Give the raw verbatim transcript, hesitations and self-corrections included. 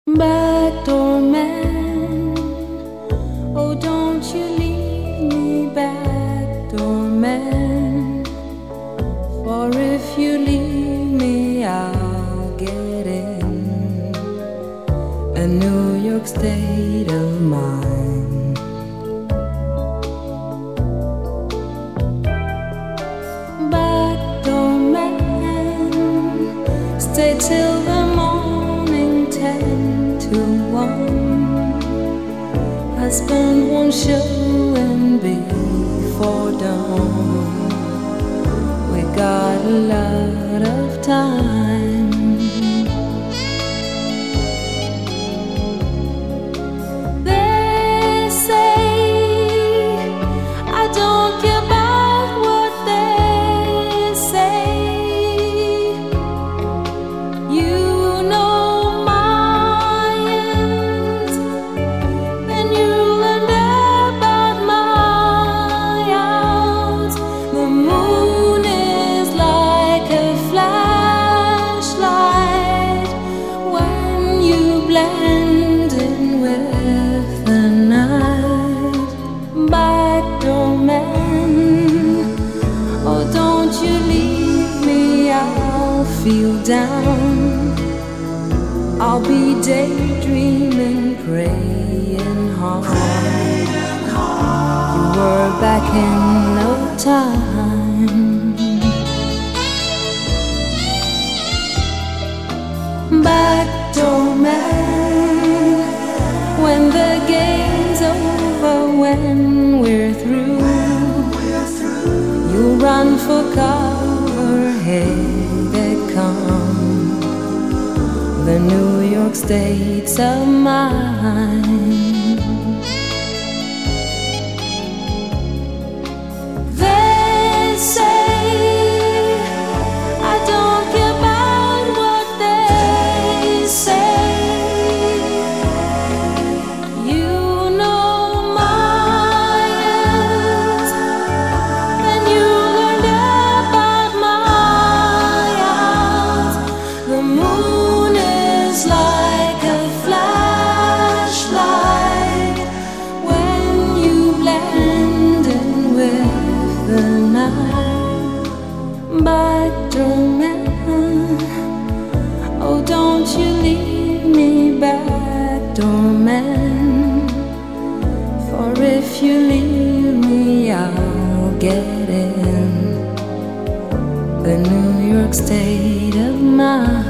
Backdoor man, oh don't you leave me, backdoor man. For if you leave me, I'll get in a New York state of mind. Backdoor man, stay till the morning, ten to one. Husband won't show and before dawn. We got a lot of time. They say I don't care about what they say. You know my ends, then you'll learn about my outs. The moon is like a flashlight when you blend in with the night. Backdoor man, oh don't you leave me, I'll feel down. I'll be daydreaming, praying hard. You were back in no time. Backdoor man, when the game's over, when we're through, you'll run for cover, here they come, the New York states of mind. They say I don't care about what they say. You know my ends, then you learned about my outs. The moon is like a flashlight when you blend in with the night. Backdoor man, oh don't you leave me, backdoor man. For if you leave me, I'll get in the New York state of mind.